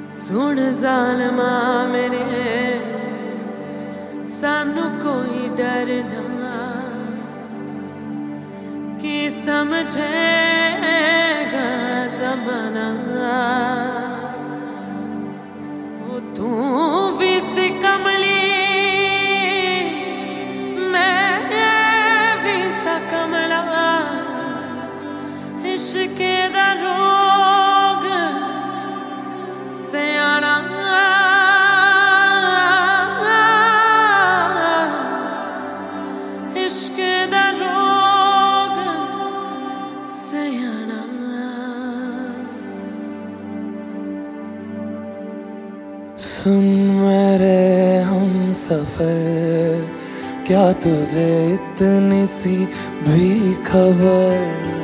सुन ज़ालिमा मेरे सानू कोई डर ना कि समझेगा ज़माना। वो तू भी सी कमली मैं भी सा कमला, इश्क दा रोग सयाना इश्क दा रोग सयाना। सुन मेरे हम सफर, क्या तुझे इतनी सी भी खबर?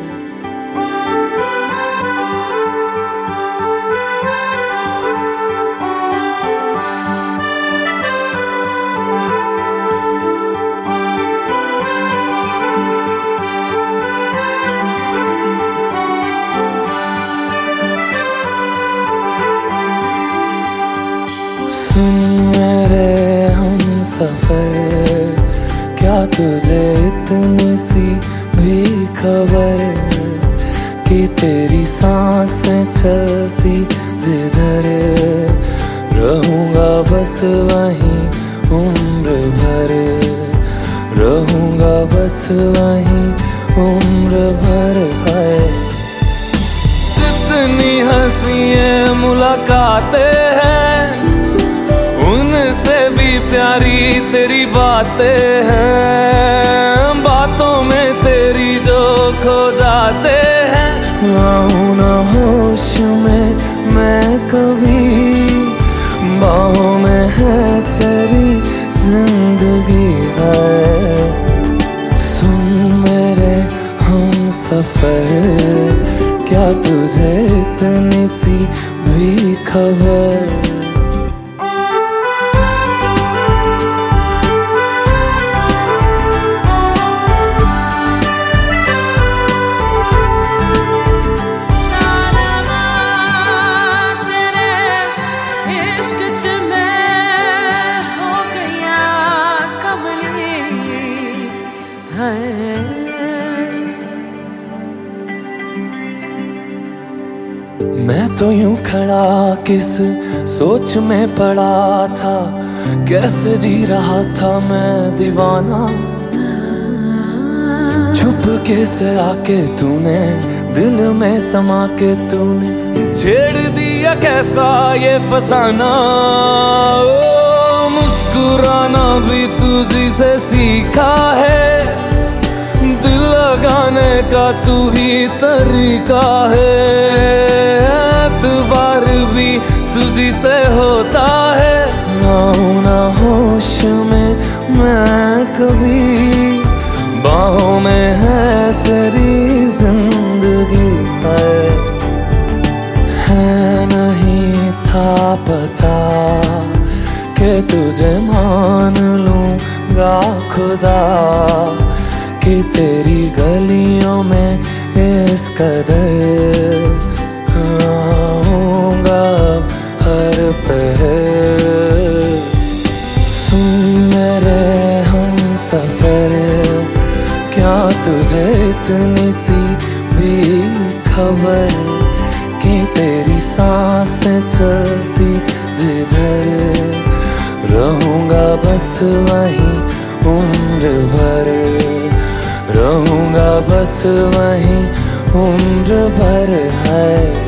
सुन मेरे हम सफर, क्या तुझे इतनी सी भी खबर कि तेरी सांसें चलती जिधर रहूंगा बस वहीं उम्र भर, रहूंगा बस वहीं उम्र भर। है जितनी हंसी मुलाकातें हैं, उनसे भी प्यारी तेरी बातें हैं। बातों में तेरी जो खो जाते हैं, आऊं ना होश में मैं कभी, बाहों में है तेरी जिंदगी है। सुन मेरे हम सफर, क्या तुझे इतनी सी भी खबर? मैं तो यूं खड़ा किस सोच में पड़ा था, कैसे जी रहा था मैं दीवाना। छुप के से आके तूने दिल में समा के तूने छेड़ दिया कैसा ये फसाना। ओ मुस्कुराना भी तुझी से सीखा है, दिल लगाने का तू ही तरीका है। एतबार भी तुझी से होता है, आऊं ना होश में मैं कभी, बाहों में है तेरी जिंदगी है नहीं था पता कि तुझे मान लूंगा खुदा, कि तेरी गलियों में इस कदर आऊंगा हर पहर। सुन मेरे हम सफर, क्या तुझे इतनी सी भी खबर कि तेरी सांसें चलती जिधर रहूंगा बस वहीं उम्र भर, रहूंगा बस वहीं उम्र भर। है